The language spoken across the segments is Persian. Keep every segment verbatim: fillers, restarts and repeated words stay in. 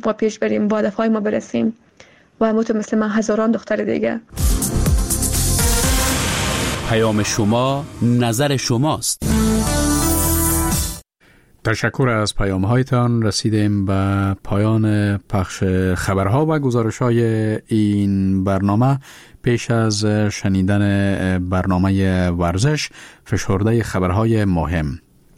و پیش بریم، با هدفهای ما برسیم و همونطور مثل من هزاران دختر دیگه. پیام شما، نظر شماست. تشکر از پیام هایتان. رسیدیم به پایان پخش خبرها و گزارش‌های این برنامه. پیش از شنیدن برنامه ورزش، فشرده خبرهای مهم.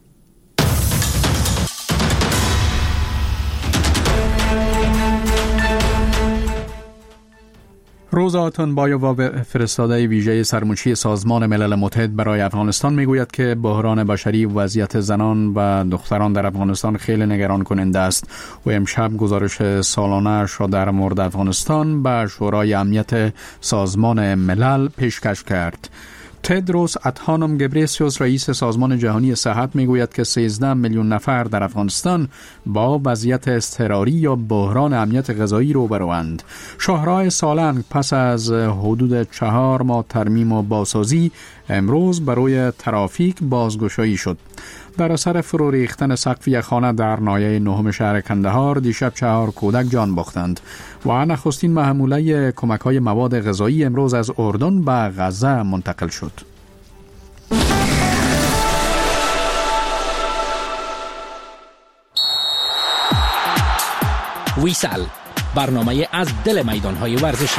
روزا تونبایووا، فرستاده ویژه سرموچی سازمان ملل متحد برای افغانستان، میگوید که بحران بشری و وضعیت زنان و دختران در افغانستان خیلی نگران کننده است. و امشب گزارش سالانه را در مورد افغانستان به شورای امنیت سازمان ملل پیشکش کرد. تدروس ادهانوم گبریسیوس، رئیس سازمان جهانی صحت، میگوید که سیزده میلیون نفر در افغانستان با وضعیت اضطراری یا بحران امنیت غذایی روبروند. شاهراه سالنگ پس از حدود چهار ماه ترمیم و بازسازی امروز برای ترافیک بازگشایی شد. در اثر فرو ریختن سقف یک خانه در ناحیه نهم شهر کندهار دیشب چهار کودک جان باختند و نخستین محموله کمک‌های مواد غذایی امروز از اردن به غزه منتقل شد. ویسال، برنامه از دل میدان‌های ورزشی،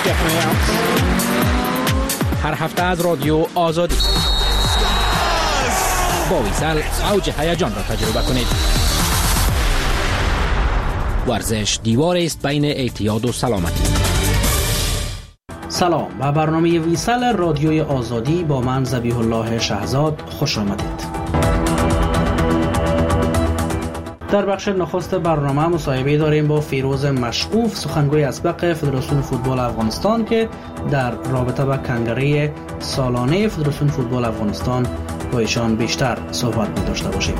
هر هفته از رادیو آزادی. با ویسال اوج هیجان را تجربه کنید. ورزش دیوار است بین اعتیاد و سلامتی. سلام، به برنامه ویسال رادیوی آزادی با من ذبیح الله شهزاد خوش آمدید. در بخش نخست برنامه مصاحبه داریم با فیروز مشعوف، سخنگوی اسبق فدراسیون فوتبال افغانستان، که در رابطه با کنگره سالانه فدراسیون فوتبال افغانستان با ایشان بیشتر صحبت می داشته باشیم.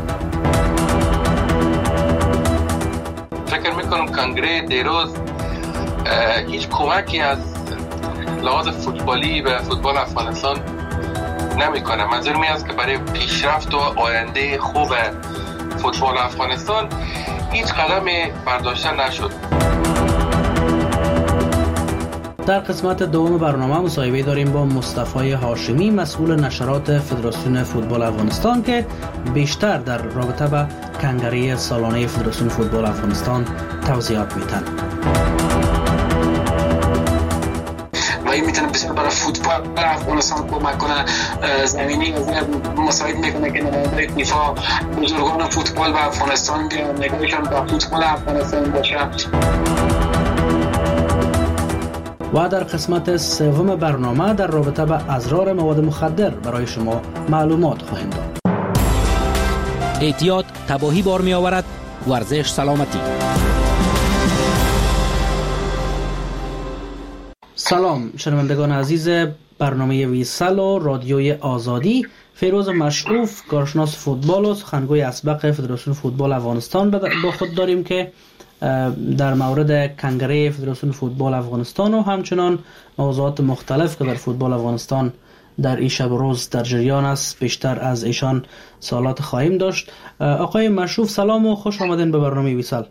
فکر میکنم کنگره دیروز هیچ کمکی از لحاظ فوتبالی به فوتبال افغانستان نمیکنه. منظور می است که برای پیشرفت و آینده خوب فوتبال افغانستان هیچ قدمی برداشته نشد. در قسمت دوم برنامه مصاحبه داریم با مصطفی هاشمی، مسئول نشرات فدراسیون فوتبال افغانستان، که بیشتر در رابطه با کنگره سالانه فدراسیون فوتبال افغانستان توضیحات میدن. و این میتونه بسیار برای فوتبال افغانستان کمک کنه. زمینی مساعد میکنه که نماینده فیفا بزرگان فوتبال و افغانستان نگاهشان به فوتبال افغانستان باشه. و در قسمت سوم برنامه در رابطه با اضرار مواد مخدر برای شما معلومات خواهیم داد. اعتیاد تباهی بار می آورد، ورزش سلامتی. سلام شنوندگان عزیز برنامه ویسال و رادیوی آزادی. فیروز مشعوف، کارشناس فوتبال و سخنگوی اسبق فدراسیون فوتبال افغانستان با خود داریم که در مورد کنگره فدراسیون فوتبال افغانستان و همچنان موضوعات مختلف که در فوتبال افغانستان در این شب و روز در جریان است بیشتر از ایشان سوالات خواهیم داشت. آقای مشعوف سلام و خوش آمدین به برنامه ویسال.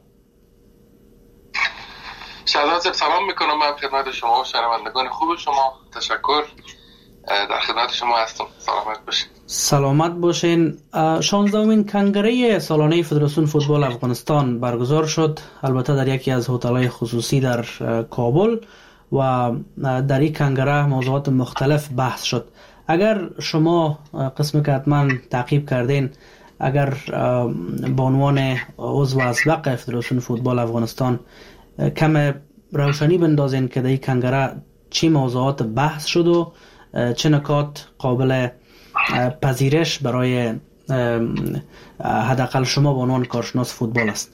شهزاد سلام میکنم من خدمت شما و شنوندگان خوب شما. تشکر، در خدمت شما هستم. سلامت باشین. سلامت باشین. شانزدهمین کنگره سالانه فدراسیون فوتبال افغانستان برگزار شد، البته در یکی از هتل‌های خصوصی در کابل، و در این کنگره موضوعات مختلف بحث شد. اگر شما قسمی که حتما تعقیب کردین، اگر به عنوان عضو اسبق فدراسیون فوتبال افغانستان کم روشنی بندازین که در این کنگره چی موضوعات بحث شد و چه نکات قابل پذیرش برای حداقل شما به عنوان کارشناس فوتبال است؟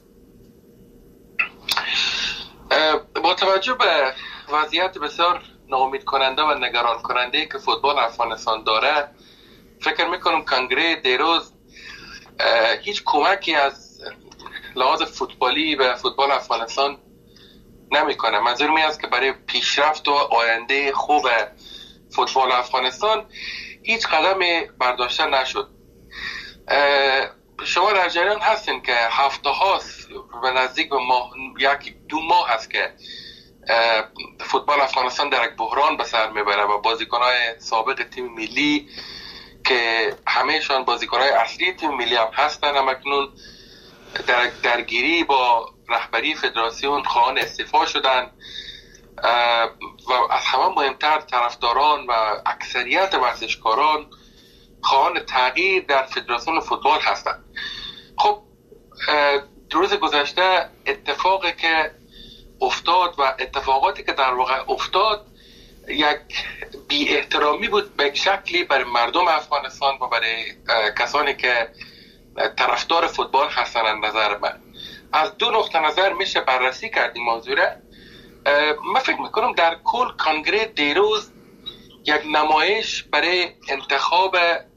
با توجه به وضعیت بسیار ناامید کننده و نگران کننده که فوتبال افغانستان داره، فکر میکنم کنگره دیروز هیچ کمکی از لحاظ فوتبالی به فوتبال افغانستان نمیکنه. منظور می است که برای پیشرفت و آینده خوب فوتبال افغانستان هیچ قدمی برداشته نشد. شما در جریان هستین که هفته هاست و نزدیک به ماه، یک دو ماه هست که فوتبال افغانستان در یک بحران به سر میبره و بازیکن‌های سابق تیم ملی که همهشان بازیکن‌های اصلی تیم ملی هم هستن هم اکنون در درگیری با رهبری فدراسیون خواهان استعفا شدن و از همه مهمتر طرفداران و اکثریت ورزشکاران خواهان تغییر در فدراسیون فوتبال هستند. خب روز گذشته اتفاقی که افتاد و اتفاقاتی که در واقع افتاد یک بی احترامی بود به شکلی برای مردم افغانستان و برای کسانی که طرفدار فوتبال هستن. نظر من از دو نقطه نظر میشه بررسی کرد این موضوع را. من فکر میکنم در کل کنگره دیروز یک نمایش برای انتخاب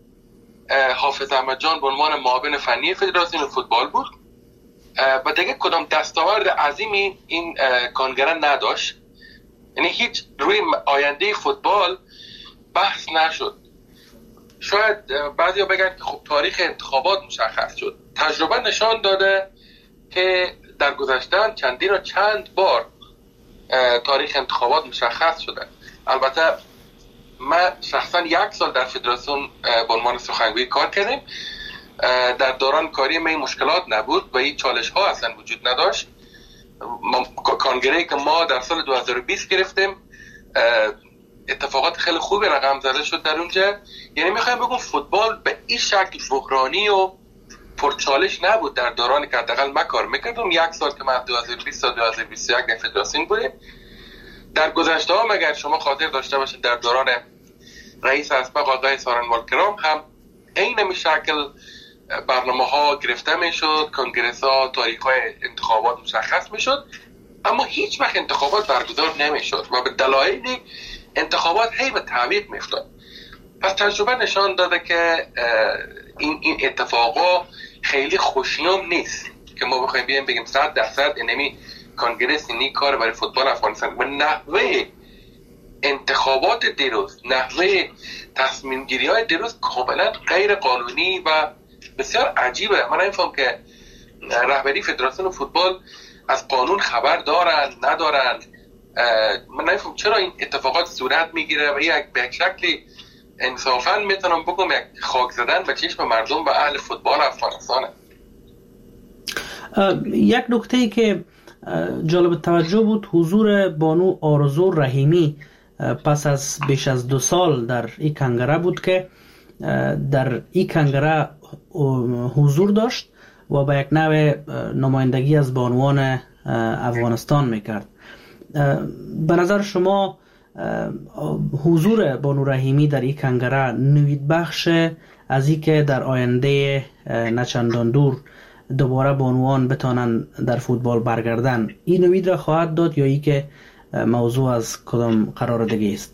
حافظ احمد جان به عنوان معاون فنی فدراسیون فوتبال بود و دیگه کدام دستاورد عظیمی این کنگره نداشت. یعنی هیچ روی آینده فوتبال بحث نشد. شاید بعضیا بگن که خب تاریخ انتخابات مشخص شد. تجربه نشان داده که در گذشته چندین و چند بار تاریخ انتخابات مشخص شده. البته من شخصا یک سال در فدراسیون به عنوان سخنگوی کار کردیم. در دوران کاری من مشکلات نبود و این چالش ها اصلا وجود نداشت. کنگره‌ای که ما در سال دو هزار و بیست گرفتیم اتفاقات خیلی خوبی رقم زده شد در اونجا. یعنی میخوایم بگم فوتبال به این شکل بحرانی و پرچالش نبود در دورانی که حداقل من کار میکردم. یک سال که من دو هزار و بیست تا دو هزار و بیست و یک در فدراسیون بودیم. در گذشته ها مگر شما خاطر داشته باشید در دوران رئیس اسبق آقای سارنوال کرام هم این می شکل برنامه ها گرفته می شد، کنگرس ها، تاریخ های انتخابات مشخص می شد، اما هیچ وقت انتخابات برگزار نمی شد و به دلایلی انتخابات هی به تعویق می افتاد. پس تجربه نشان داده که این این اتفاقا خیلی خوشیوم نیست که ما بخوایم بیایم بگیم صد درصد اینمی کنگرس اینی کار برای فوتبال افغانستان. و نحوه انتخابات دیروز، نحوه تصمیم گیری های دیروز کاملا غیر قانونی و بسیار عجیبه. من نمیفهم که رهبری فدراسیون فوتبال از قانون خبر دارن ندارن. من نمیفهم چرا این اتفاقات صورت میگیره و یک به شکلی انصافا میتونم بگم یک خاک زدن به چشم مردم و اهل فوتبال افغانستانه. یک نکته‌ای که جالب توجه بود حضور بانو آرزو رحیمی پس از بیش از دو سال در این کنگره بود که در این کنگره حضور داشت و به یک نوع نمایندگی از بانوان افغانستان میکرد. به نظر شما حضور بانو رحیمی در این کنگره نوید بخش از این که در آینده نچندان دور دوباره بانوان بتانن در فوتبال برگردن، این نوید را خواهد داد یا ای که موضوع از کدام قرار دیگه است؟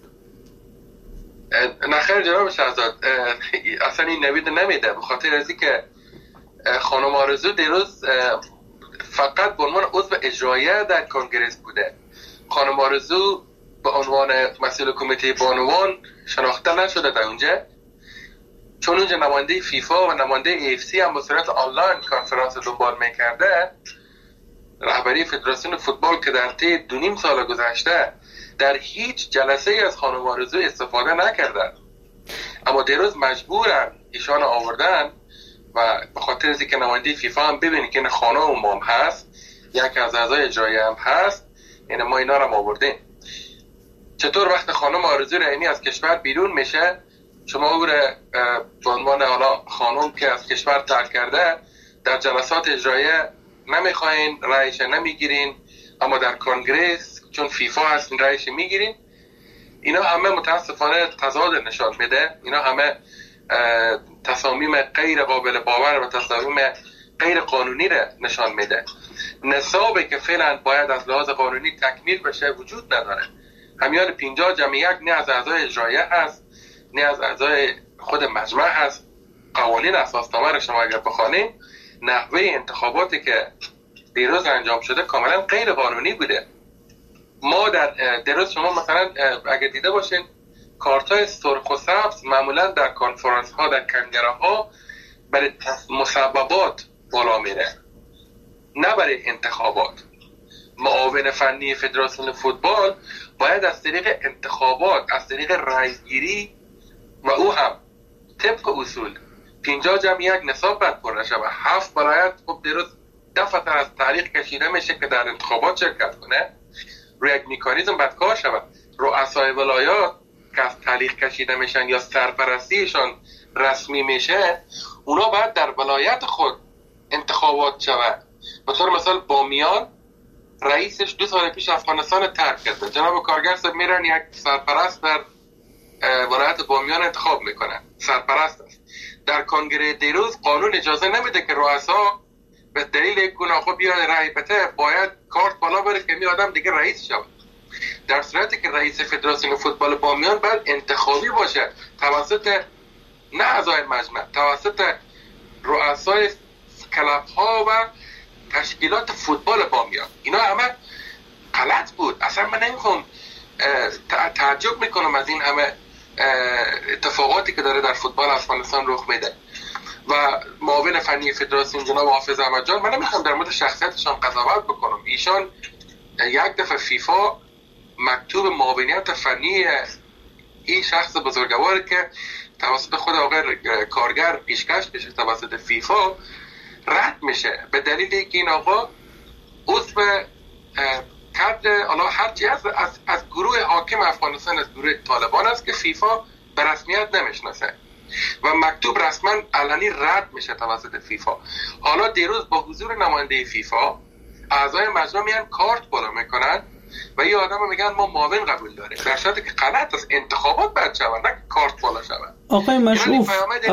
نخیر جناب شهزاد، اصلا این نوید نمیده، به خاطر از این که خانم آرزو دیروز فقط به عنوان عضو اجرایه در کنگرس بوده. خانم آرزو به عنوان مسئول کمیته بانوان شناخته نشده در اونجا، چون اونجا نماینده فیفا و نماینده ای اف سی هم به صورت آنلاین کنفرانس دنبال میکرده. رهبری فدراسیون فوتبال که در طی دو نیم سال گذشته در هیچ جلسه از خانم آرزو استفاده نکردن، اما دیروز مجبورن ایشان آوردن و به خاطر از اینکه نماینده فیفا هم ببینید که این خانم هم هست، یک از اعضای اجرایی هم هست، این ما اینا رو آوردیم. چطور وقت خانم آرزو رحیمی از کشور بیرون میشه شما او را به عنوان حالا خانم که از کشور ترک کرده در جلسات اجرایه نمیخواین، رایش نمیگیرین، اما در کنگرس چون فیفا هست رایش میگیرین؟ اینا همه متاسفانه تضاد نشان میده. اینا همه تصامیم غیر قابل باور و تصامیم غیر قانونی را نشان میده. نصابی که فعلا باید از لحاظ قانونی تکمیل بشه وجود نداره. همیان پنجاه جمع یک نه از اعضای اجرایه هست نه از اعضای خود مجمع هست. قوانین اساسنامه را شما اگر بخوانید، نحوه انتخاباتی که دیروز انجام شده کاملا غیر قانونی بوده. ما در دیروز شما مثلا اگر دیده باشین کارتای سرخ و سبز معمولا در کنفرانس ها در کنگره ها برای مسببات بالا میره، نه برای انتخابات. معاون فنی فدراسیون فوتبال باید از طریق انتخابات، از طریق رایگیری و او هم طبق اصول پنجاه جمع یک نصاب باید پر نشه و هفت برایت خب درست دفعه از تاریخ کشیده میشه که در انتخابات شرکت کنه. روی یک میکانیزم باید کار شود. رؤسای ولایات که از تاریخ کشیده میشن یا سرپرستیشان رسمی میشه، اونا باید در ولایت خود انتخابات شود. مثلا مثلا بامیان رئیسش دو سال پیش افغانستان ترک کرده، جناب کارگر صاحب میرن یک سرپرست در ولایت بامیان انتخاب میکنن، سرپرست است. در کنگره دیروز قانون اجازه نمیده که رؤسا به دلیل یک گناه خود بیاد رای بده، باید کارت بالا بره که می آدم دیگه رئیس شود. در صورتی که رئیس فدراسیون فوتبال بامیان باید انتخابی باشه توسط نه اعضای مجمع، توسط رؤسای کلاب ها و تشکیلات فوتبال بامیان. اینا همه غلط بود. اصلا من نمیخوام تعجب میکنم از این همه اتفاقاتی که داره در فوتبال افغانستان رخ میده. و معاون فنی فدراسیون جناب حافظ احمد جان، من نمیخوام در مورد شخصیتشان قضاوت بکنم. ایشان یک دفعه فیفا مکتوب معاونیت فنی این شخص بزرگوار که توسط خود آقای کارگر پیشکش بشه توسط فیفا رد میشه به دلیل اینکه این آقا عضو کادر حالا هرچی از از از گروه حاکم افغانستان، از گروه طالبان است که فیفا به رسمیت نمیشناسه و مکتوب رسما علنی رد میشه توسط فیفا. حالا دیروز با حضور نماینده فیفا اعضای مجمع میان کارت بالا میکنن و یه آدمو میگن ما معاون قبول داریم، در صورتی که غلط است. انتخابات باید شود، نه کارت بالا شود. آقای مشروف،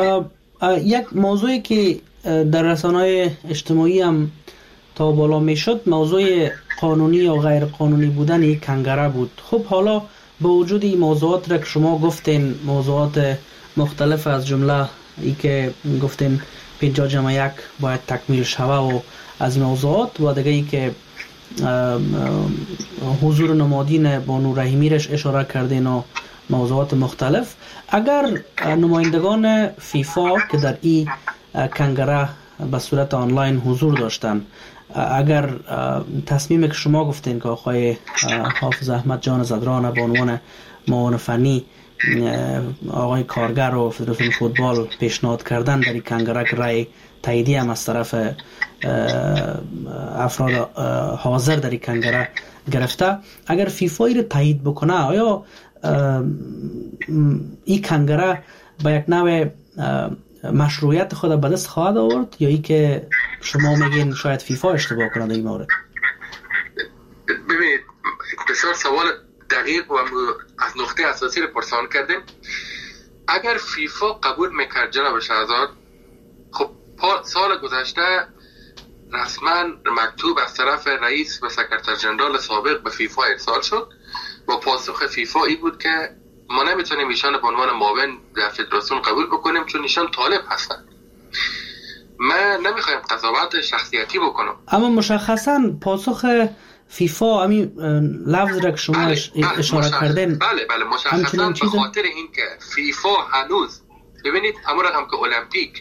یک موضوعی که در رسانه‌های اجتماعی هم تا بالا میشد موضوع قانونی یا غیر قانونی بودن یک کنگره بود. خب حالا با وجود این موضوعات را که شما گفتین، موضوعات مختلف از جمله ای که گفتین پنجاه جمع یک باید تکمیل شوه و از موضوعات و دیگه ای که حضور نمادین بانو رحیمی رش اشاره کردین و موضوعات مختلف، اگر نمایندگان فیفا که در این کنگره به صورت آنلاین حضور داشتن، اگر تصمیمی که شما گفتین که آقای حافظ احمد جان زدران به عنوان معاون فنی آقای کارگر و فدراسیون فوتبال پیشنهاد کردن در این کنگره که رای تاییدی هم از طرف افراد حاضر در این کنگره گرفته، اگر فیفا رو تایید بکنه، آیا این کنگره با یک نوع مشروعیت خود به دست خواهد آورد یا ای که شما میگین شاید فیفا اشتباه کنه در این مورد؟ ببینید، بسیار سوال دقیق و از نقطه اساسی رو پرسان کردیم. اگر فیفا قبول میکرد جناب شهزاد، خب سال گذشته رسما مکتوب از طرف رئیس و سکرتر جنرال سابق به فیفا ارسال شد و پاسخ فیفا این بود که ما نمیتونیم ایشان به عنوان معاون در فدراسیون قبول بکنیم چون ایشان طالب هستند. من نمیخوایم قضاوت شخصیتی بکنم، اما مشخصا پاسخ فیفا همین لفظ را که شما بله، بله، اشاره کردین، بله بله مشخصا به خاطر اینکه فیفا هنوز، ببینید همون رقم که المپیک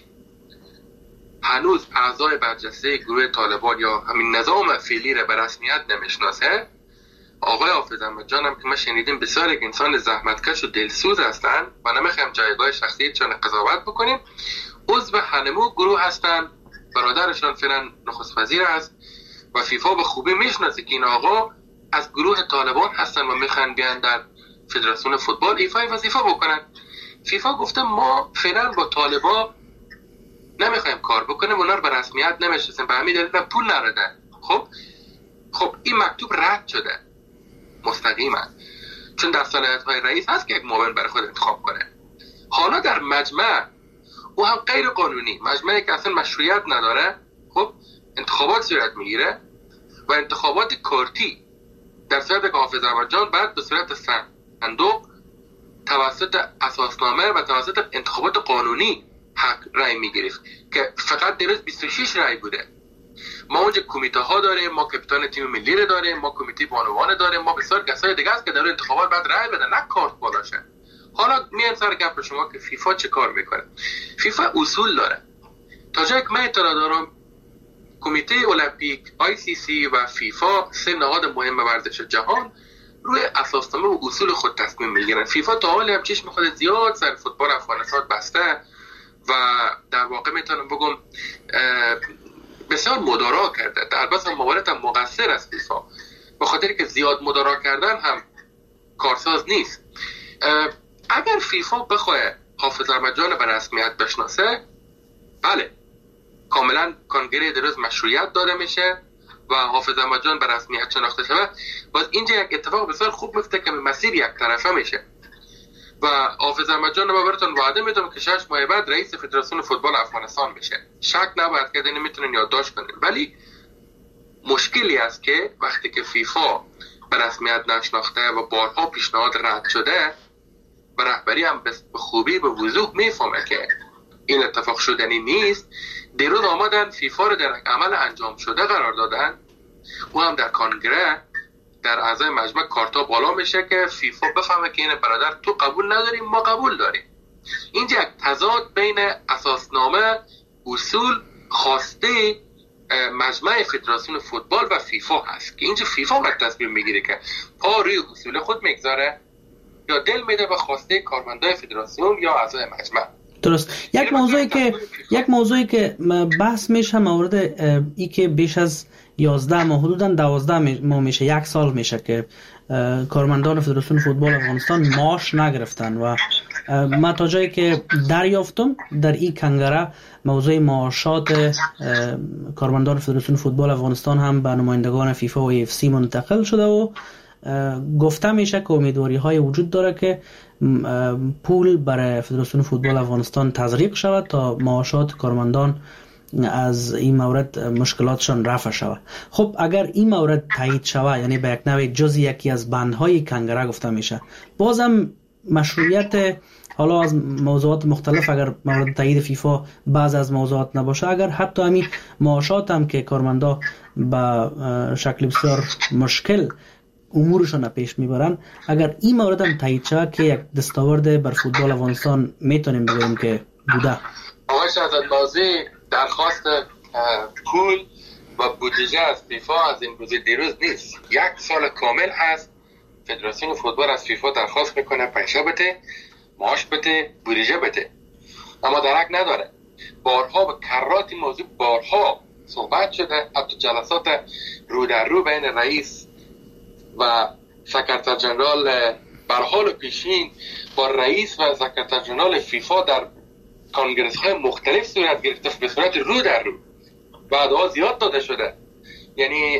هنوز اعضای برجسته گروه طالبان یا همین نظام فعلی را به رسمیت نمیشناسه. آقای حافظ احمد جان هم که ما شنیدیم بسیار یک انسان زحمتکش و دلسوز هستن و نمیخوایم جایگاه شخصیتشان قضاوت بکنیم. عضو هنمو گروه هستن، برادرشان فعلا نخست وزیر است و فیفا به خوبی میشناسه که این آقا از گروه طالبان هستن و میخوان بیان در فدراسیون فوتبال ایفای وظیفه بکنن. فیفا گفته ما فعلا با طالبا نمیخوایم کار بکنیم، اونا رو به رسمیت نمیشناسیم، به همین دلیل پول نردن. خب خب این مکتوب رد شده مستقیما، چون در صلاحیت‌های رئیس هست که یک معاون برای خود انتخاب کنه. حالا در مجمع او هم غیر قانونی، مجمعی که اصلا مشروعیت نداره، خب انتخابات صورت میگیره و انتخابات کارتی در صورت که حافظ احمد جان بعد به صورت صندوق توسط اساسنامه و توسط انتخابات قانونی حق رای میگرفت که فقط دیروز بیست و شش رای بوده. ما اونجا کمیته ها داریم، ما کاپیتان تیم ملی رو داریم، ما کمیته بانوان داریم، ما بسیار کسای دیگه است که در انتخابات بعد رای بدن، نه کارت بالاشه. حالا میان سر گپ شما که فیفا چه کار میکنه. فیفا اصول داره. تا جایی که من اطلاع دارم کمیته المپیک، آی سی سی و فیفا، سه نهاد مهم ورزش جهان، روی اساسنامه و اصول خود تصمیم میگیرن. فیفا تا حالی هم چشم خود زیاد سر فوتبال افغانستان بسته و در واقع میتونم بگم بسیار مدارا کرده. در بعضی موارد هم مقصر است فیفا، به خاطر که زیاد مدارا کردن هم کارساز نیست. اگر فیفا بخواه حافظ احمد جان به رسمیت بشناسه، بله کاملا کنگره درست مشروعیت داده میشه و حافظ احمد جان به رسمیت شناخته شود. باز اینجا یک اتفاق بسیار خوب میفته که مسیر یک طرفه میشه و حافظ احمد جان رو براتون وعده میدم که شش ماه بعد رئیس فدراسیون فوتبال افغانستان بشه. شک نباید کرد، اینو میتونن یادداشت کنین. ولی مشکلی است که وقتی که فیفا به رسمیت نشناخته و بارها پیشنهاد رد شده و رهبری هم به خوبی به وضوح میفهمه که این اتفاق شدنی نیست، دیروز آمدن فیفا رو در عمل انجام شده قرار دادن و هم در کنگره در اعضای مجمع کارتا بالا میشه که فیفا بفهمه که این برادر تو قبول نداریم ما قبول داریم. اینجا یک تضاد بین اساسنامه، اصول، خواسته مجمع فدراسیون فوتبال و فیفا هست که اینجا فیفا باید تصمیم میگیره که پا روی اصول خود میگذاره یا دل میده به خواسته کارمندای فدراسیون یا اعضای مجمع. درست. یک موضوعی که یک موضوعی که بحث میشه مورد ای که بیش از یازده ماه حدوداً دوازده ماه میشه، یک سال میشه که کارمندان فدراسیون فوتبال افغانستان معاش نگرفتن و ما تا جایی که دریافتم در این کنگره موضوع معاشات کارمندان فدراسیون فوتبال افغانستان هم به نمایندگان فیفا و ای اف سی منتقل شده و گفته میشه که امیدواری های وجود داره که پول برای فدراسیون فوتبال افغانستان تزریق شود تا معاشات کارمندان از این مورد مشکلاتشان رفع شود. خب اگر این مورد تایید شود، یعنی به یک نوع جز یکی از بندهای کنگره گفته میشه، بازم مشروعیت حالا از موضوعات مختلف اگر مورد تایید فیفا بعض از موضوعات نباشه، اگر حتی همین معاشات هم که کارمندا به شکل بسیار مشکل امورشون پیش میبرن، اگر این مورد هم تایید شود که یک دستاورد بر فوتبال افغانستان میتونیم بگیم که بوده. آقای شهزادبازی درخواست پول و بودجه از فیفا از این روز دیروز نیست. یک سال کامل هست فدراسیون فوتبال از فیفا درخواست میکنه پیسه بده، معاش بده، بودجه بده، اما درک نداره. بارها به کرات این موضوع بارها صحبت شده، حتی جلسات رو در رو بین رئیس و سکرتر جنرال برحال پیشین با رئیس و سکرتر جنرال فیفا در کانگرس های مختلف صورت گرفته به صورت رو در رو. بعدها زیاد داده شده، یعنی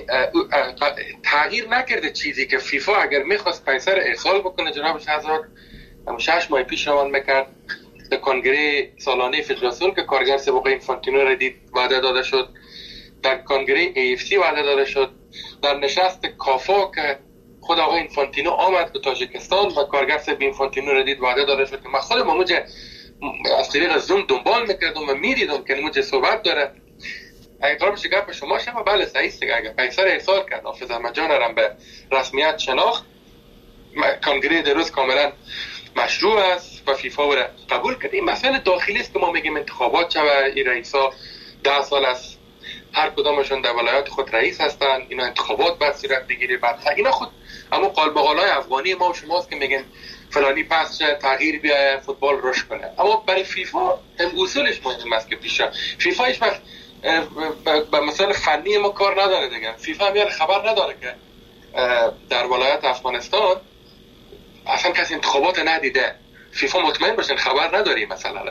تغییر نکرده چیزی که فیفا اگر میخواست پیسه رو ارسال بکنه جناب شهزاد شش ماه پیش روان میکرد در کنگره سالانه فدراسیون که کارگر سابق اینفانتینو را دید وعده داده شد، در کنگره ای اف سی وعده داده شد، در نشست کافا که خود آقای اینفانتینو آمد به تاجیکستان و کارگر سابق اینفانتینو را دید وعده داده شد که من خودم موجه از طریق زوم دنبال میکردم و میدیدم که موجه صحبت داره. اگه قرار بشه گپ شما شما بله صحیح است، اگه پیسه را ارسال کرد حافظ احمد جان را به رسمیت شناخت، کنگره درست کاملا مشروع است و فیفا را قبول کرد. این مسئله داخلی است که ما میگیم انتخابات شوه، این رئیسا ده سال است هر کدامشون در ولایت خود رئیس هستن، اینا انتخابات بعد صورت بگیره، بعد اینا خود اما قالب‌قالای افغانی ما و شماست که میگن فلانی پس تغییر بیاید فوتبال رشد کنه. اما برای فیفا اصولش مهم است که پیش فیفا هیچ وقت به مسائل فنی ما کار نداره دیگه. فیفا هم خبر نداره که در ولایت افغانستان اصلا کسی انتخابات ندیده. فیفا مطمئن باشن خبر نداری مسئله را.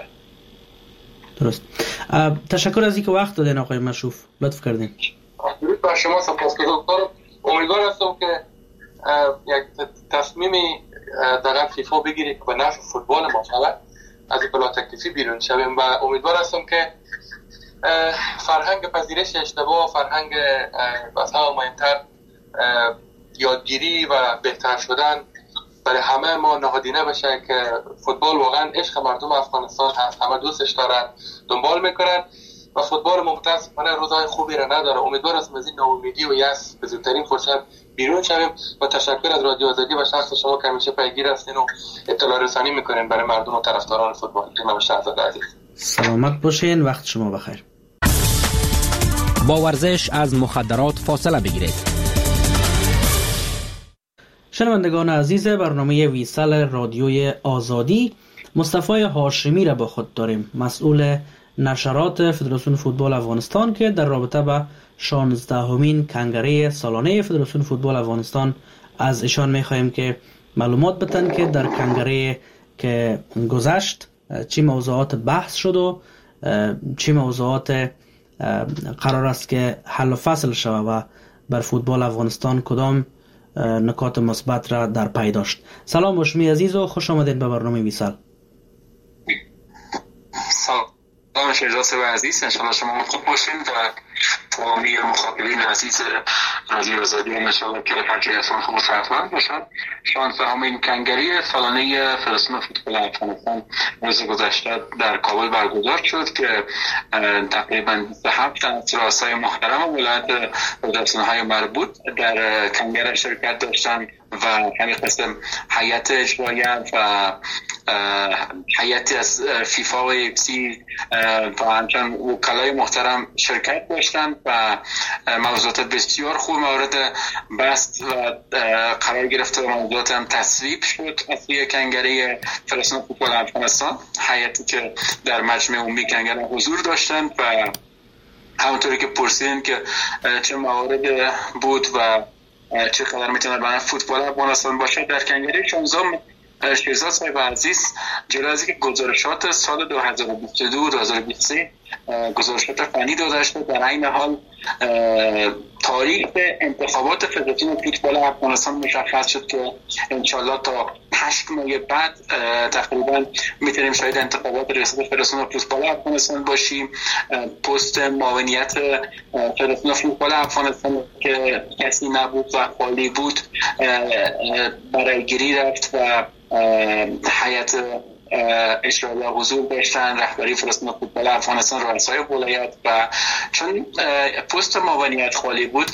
درست. تشکر از اینکه وقت دادین آقای مشروف، لطف کردین. درود بر شما، سپاسگزارم. امیدوار هستم که یک تصمیمی در فیفا بگیرید که به نفع فوتبال ما شود، از بلا تکلیفی بیرون شویم و امیدوار هستم که فرهنگ پذیرش اشتباه، فرهنگ از همه مهمتر یادگیری و بهتر شدن برای همه ما نهادینه بشه که فوتبال واقعا عشق مردم افغانستان هست، همه دوستش دارن، دنبال میکنن و فوتبال متاسفانه روزهای خوبی را نداره. امیدوار هستم از این ناامیدی و یأس به زودترین فرصت بیرون شویم و تشکر از رادیو آزادی و شخص شما که همیشه پیگیر هستین و اطلاع رسانی میکنین برای مردم و طرفداران فوتبال. جناب شهزاده عزیز سلامت باشین، وقت شما بخیر. با ورزش از مخدرات فاصله بگیرید. شنوندگان عزیز برنامه ویسال رادیوی آزادی، مصطفی هاشمی را با خود داریم، مسئول نشرات فدراسیون فوتبال افغانستان، که در رابطه با شانزدهمین کنگره سالانه فدراسیون فوتبال افغانستان از ایشان می‌خواهیم که معلومات بدن که در کنگره که گذشت چی موضوعات بحث شد و چی موضوعات قرار است که حل و فصل شود و بر فوتبال افغانستان کدام نکات مثبت را در پی داشت. سلام هاشمی عزیز و خوش آمدید به برنامه ویسال. سلام شهرزاد صاحب عزیز، انشاءالله شما خوب باشین و تمامی مخاطبین عزیز رادیو آزادی انشاءالله که هرچی هستن خوب و صحتمند باشن. شانزدهمین کنگره سالانه فدراسیون فوتبال افغانستان روز گذشته در کابل برگزار شد که تقریبا بیست و هفت از رؤسای محترم ولایت فدراسیون‌های مربوط در کنگره شرکت داشتند و همین قسم هیئت اجراییه و هیئت از فیفا و اف سی و همچنین وکلای محترم شرکت داشتند و موضوعات بسیار خوب مورد بحث و قرار گرفت و موضوعات هم تصویب شد از سوی کنگره فدراسیون فوتبال افغانستان، هیئتی که در مجمع عمومی کنگره حضور داشتند و همونطوری که پرسیدین که چه موارد بود و چقدر میتونه برای فوتبال افغانستان باشه در کنگره شانزدهم، شهرزاد صاحب عزیز جلوی از اینکه گزارشات سال دو هزار و بیست و دو دو هزار و بیست و سه گزارشات فنی داده شد، در این حال تاریخ انتخابات فدراسیون فوتبال افغانستان مشخص شد که انشالله تا هشت ماه بعد تقریبا میتونیم شاید انتخابات ریاست فدراسیون فوتبال افغانستان باشیم. پست معاونیت فدراسیون فوتبال افغانستان که کسی نبود و خالی بود برای گیری رفت و هیئت اجرایی حضور داشتن، رهبری فدراسیون فوتبال افغانستان، رؤسای ولایت و چون پست معاونیت خالی بود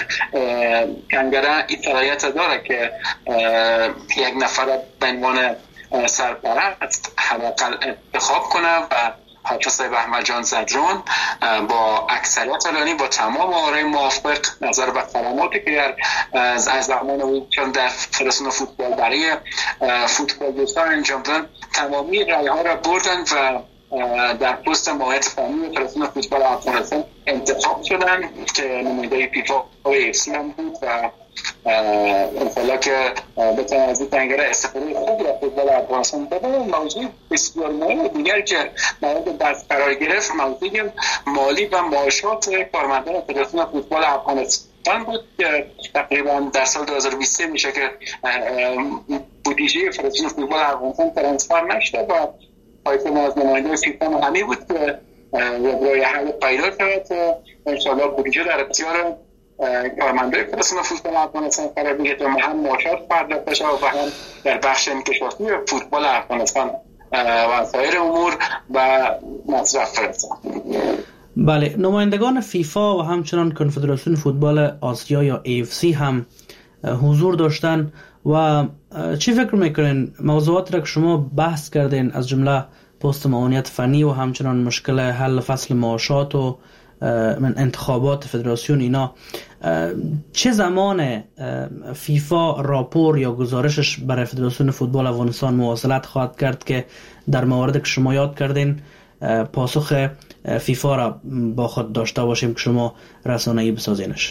کنگره این صلاحیت داره که یک نفر به عنوان سرپرست حداقل انتخاب کنه و حاج صاحب احمد جان زدران با اکثریت علنی با تمام آرای موافق نظر به کلماتی که از زمان او چون در فدراسیون فوتبال برای فوتبال دوستان انجام دادن تمامی رای ها را بردن و در پست معاونیت فنی فدراسیون فوتبال افغانستان انتخاب شدن که نماینده فیفا و اف سی هم بود و انشالله که بتونه از این کنگره استفاده خوب را فوتبال افغانستان بده. موضوع بسیار مهم دیگر که مورد بحث قرار گرفت موضوع مالی و معاشات کارمندان فدراسیون فوتبال افغانستان بود که تقریبا در سال دو هزار و بیست و سه میشه که بودجه فدراسیون فوتبال افغانستان ترانسفر نشده و پایتون از نماینده فیفا همی بود که برای حل پیدا شد. انشالله بودجه در اختیار کارمندای فدراسیون فوتبال افغانستان قرار بگیره و هم معاشات پرداخت بشه و هم در بخش انکشافی فوتبال افغانستان و سایر امور و مصرف فرستن. بله، نمایندگان فیفا و همچنان کنفدراسیون فوتبال آسیا یا ای اف سی هم حضور داشتن و چی فکر میکنین موضوعات را که شما بحث کردین از جمله پست معاونیت فنی و همچنان مشکل حل فصل معاشات و من انتخابات فدراسیون اینا، چه زمان فیفا راپور یا گزارشش برای فدراسیون فوتبال افغانستان مواصلت خواهد کرد که در موارد که شما یاد کردین پاسخ فیفا را با خود داشته باشیم که شما رسانه‌ای بسازینش؟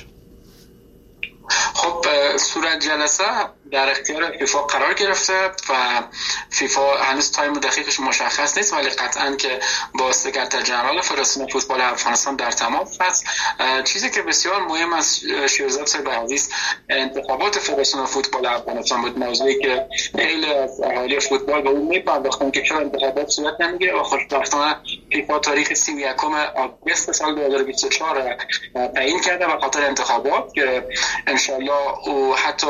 خب صورت جلسه در اختیار فیفا قرار گرفته و فیفا هنوز تایم دقیقش مشخص نیست، ولی قطعاً که با سکرتر جنرال فدراسیون فوتبال افغانستان در تماس هست. چیزی که بسیار مهم است شهرزاد صاحب عزیز انتخابات فدراسیون فوتبال افغانستان بود، موضوعی که خیلی از اهالی فوتبال به اون میپرداختن که چرا انتخابات صورت نمیگیره و خوشبختانه فیفا تاریخ سی و یکم آگوست سال دو هزار و بیست و چهار تعیین کرده به خاطر انتخابات که ان شاء الله و حتی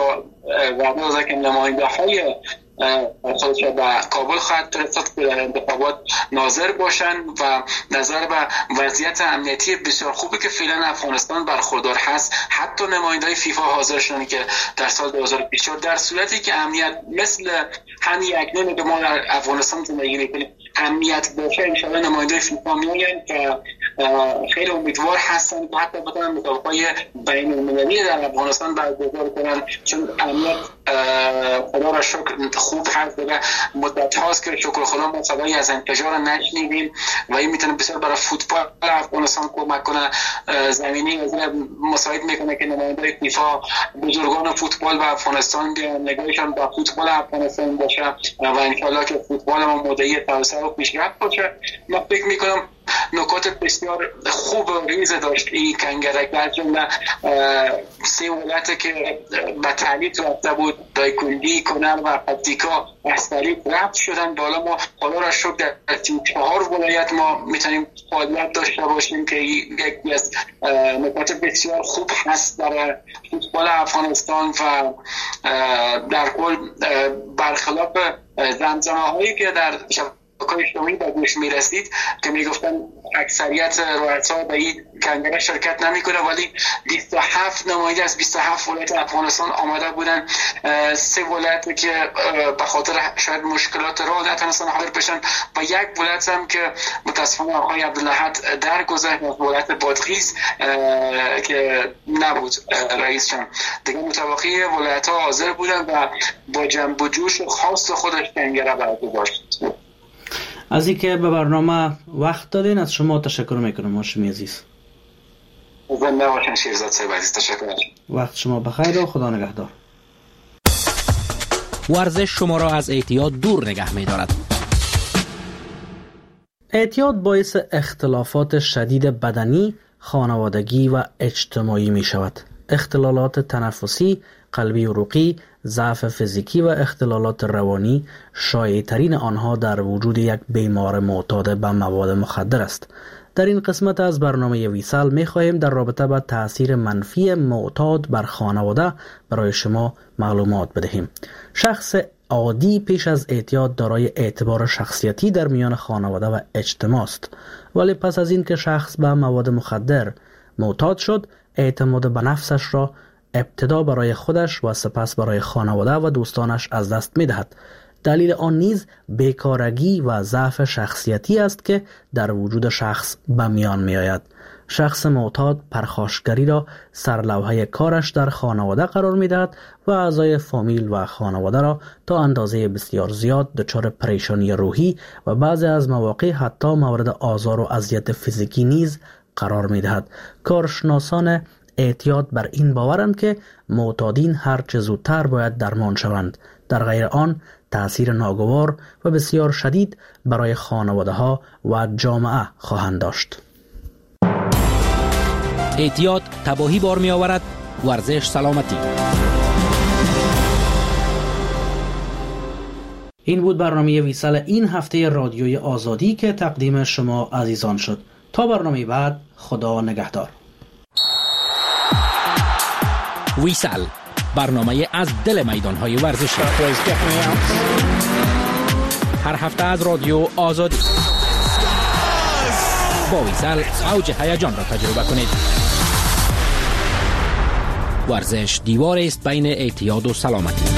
وعده داده که نماینده های خودش به کابل خواهد فرستاد که در انتخابات ناظر باشند و نظر به وضعیت امنیتی بسیار خوبی که فعلا افغانستان برخوردار هست. حتی نماینده های فیفا حاضر شدن که در سال دو هزار و بیست و چهار در صورتی که امنیت مثل همین اکنون که ما در افغانستان زندگی میکنیم امنیت باشه، انشاءالله نماینده فیفا میآیند که خیلی امیدوار هستن که حتی بتونن مسابقه‌های بین المللی در افغانستان برگزار کنن، چون امنیت خدا را شکر خوب هست. دیگه مدت هاست که شکر خدا ما صدایی از انفجار نشنیدیم و این میتونه بسیار برای فوتبال افغانستان کمک کنه. زمینی از مساعد میکنه که نماینده فیفا بزرگان فوتبال و افغانستان بیان نگاهشان به فوتبال افغانستان باشه و انشالله که فوتبال ما مدعی توسعه و پیشرفت باشه. من فکر میکنم نکات بسیار خوب و ریز داشت این کنگرک، در جمله سه ولایت که به تعلیق رفته بود دایکنډي، کنر و پکتیکا از تعلیق رفت شدن. بالا ما خدا را شکر در چهار ولایت ما میتونیم فعالیت داشته باشیم که یکی از نکات بسیار خوب هست برای فوتبال افغانستان و در کل برخلاف زمزمه هایی که در که اجتماعی به گوش میرسید که میگفتن اکثریت رؤسا به این کنگره شرکت نمیکنه، ولی بیست و هفت نماینده از بیست و هفت ولایت افغانستان آمده بودن. سه ولایت که به خاطر شاید مشکلات راه نتونستن حاضر بشن و یک ولایت هم که متاسفانه آقای عبداللهد درگذشت، ولایت بادغیس که نبود رئیسشان. دیگه متوقع ولایت ها حاضر بودن و با جنب و جوش خاص خودش کنگره برگزار شد. از اینکه به برنامه وقت دادین از شما تشکر میکنم هاشمی عزیز. زنده باشین شیرزاد صاحب عزیز، تشکر. وقت شما بخیر و خدا نگهدار. ورزش شما را از اعتیاد دور نگه می‌دارد. اعتیاد باعث اختلافات شدید بدنی، خانوادگی و اجتماعی می شود. اختلالات تنفسی، قلبی عروقی، ضعف فیزیکی و اختلالات روانی شایع‌ترین آنها در وجود یک بیمار معتاد به مواد مخدر است. در این قسمت از برنامه ویسال می خواهیم در رابطه با تأثیر منفی معتاد بر خانواده برای شما معلومات بدهیم. شخص عادی پیش از اعتیاد دارای اعتبار شخصیتی در میان خانواده و اجتماع است، ولی پس از این که شخص به مواد مخدر معتاد شد، اعتماد به نفسش را ابتدا برای خودش و سپس برای خانواده و دوستانش از دست می دهد. دلیل آن نیز بیکارگی و ضعف شخصیتی است که در وجود شخص به میان می آید. شخص معتاد پرخاشگری را سرلوحه کارش در خانواده قرار می دهد و اعضای فامیل و خانواده را تا اندازه بسیار زیاد دچار پریشانی روحی و بعضی از مواقع حتی مورد آزار و اذیت فیزیکی نیز قرار می دهد. کارشناسان اعتیاد بر این باورند که معتادین هر چه زودتر باید درمان شوند، در غیر آن تأثیر ناگوار و بسیار شدید برای خانواده ها و جامعه خواهند داشت. اعتیاد تباهی بار می آورد، ورزش سلامتی. این بود برنامه ویسال این هفته رادیوی آزادی که تقدیم شما عزیزان شد. تا برنامه بعد، خدا نگهدار. ویسال، برنامه از دل میدان‌های ورزشی. هر هفته از رادیو آزادی. با ویسال اوج هیجان را تجربه کنید. ورزش دیواری است بین اعتیاد و سلامتی.